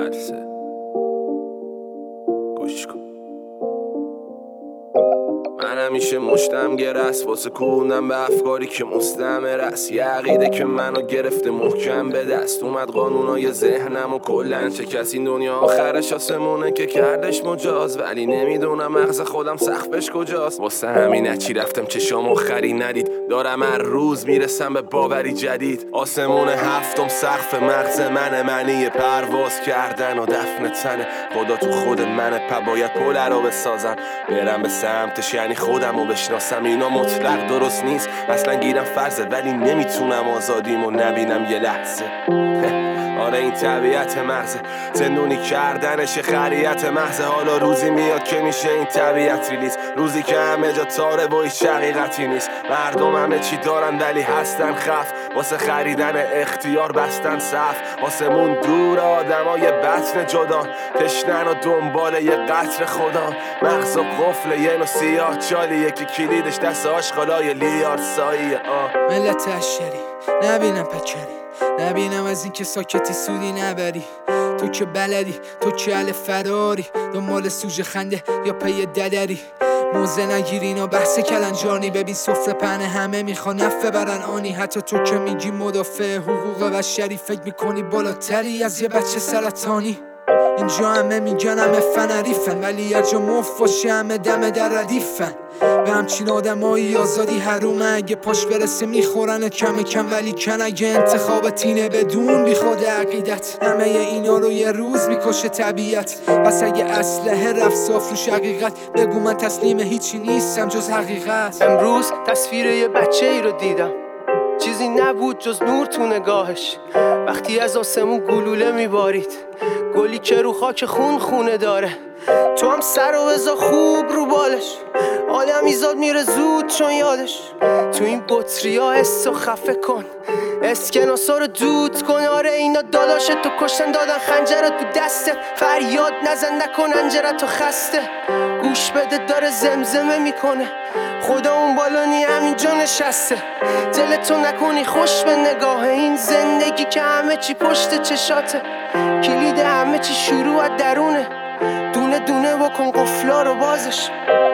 مدرسه گوش کن. من همیشه مشتم گرست واسه کوندم به افکاری که مستعمر است. یه عقیده که منو گرفته محکم به دست اومد قانونای ذهنم و کلن شکست. این دنیا آخرش آسمونه که کردش مجاز، ولی نمیدونم مغز خودم سقفش کجاست. واسه همین چی رفتم چشام آخری ندید، دارم هر روز میرسم به باوری جدید. آسمون هفتم سقف مغز منه، معنی پرواز کردن و دفن تنه. خدا تو خود منه، باید پل رو بسازم برم به سمتش، یعنی خودم رو بشناسم. اینا مطلق درست نیست، اصلا گیرم فرضه، ولی نمیتونم آزادیمو نبینم یه لحظه. آره این طبیعت مغزه، زندونی کردنش خریت محض. حالا روزی میاد که میشه این طبیعت ریلیز، روزی که همه جا تاره و هیچ حقیقتی نیست. مردم همه چی دارن ولی هستن خف، واسه خریدن اختیار بستن صف. آسمون دور آدمای بطن جدا، تشنن و دنبال یه قطر خدا. مغز و قفل یه نو سیاه چالیه که کلیدش دست آشغالای لیارساییه. ملت اشری نبینم پکری، نبینم از این که ساکتی سودی نبری. تو که بلدی، تو که اهل فراری، دنبال سوژه خنده یا پی ددری. موزه نگیرین و بحث کلنجانی، ببین سفره پهن همه میخوان نفه برن آنی. حتی تو که میگی مدافع حقوق بشری، فکر میکنی بالاتری از یه بچه سرطانی. اینجا همه میگن همه فنریفن، ولی هر جا مف باشه همه دم در ردیفن. به همچین آدمایی آزادی حرومه، اگه پاش برسه میخورن کم کم، ولی کن اگه انتخابت اینه بدون بی خود عقیدت. همه اینا رو یه روز میکشه طبیعت، پس اگه اسلحه رفت صاف روش حقیقت، بگو من تسلیم هیچی نیستم جز حقیقت. امروز تصویر یه بچه ای رو دیدم، چیزی نبود جز نور تو نگاهش. وقتی از آسمون گلوله میبارید، گلی که رو خاک خون خونه داره. تو هم سر و بزا خوب رو بالش، آدم ایزاد میره زود چون یادش. تو این بطریا حس و خفه کن، اسکناسا رو دود کن. آره اینا داداشت تو کشتن، دادن خنجرت تو دستت. فریاد نزن نکن انجرت و خسته، گوش بده داره زمزمه میکنه. خدا اون بالانی همینجا نشسته، دلتو نکنی خوش به نگاه این زندگی که همه چی پشت چشاته. کلید همه چی شروع از درونه، دونه دونه بکن قفلا رو بازش.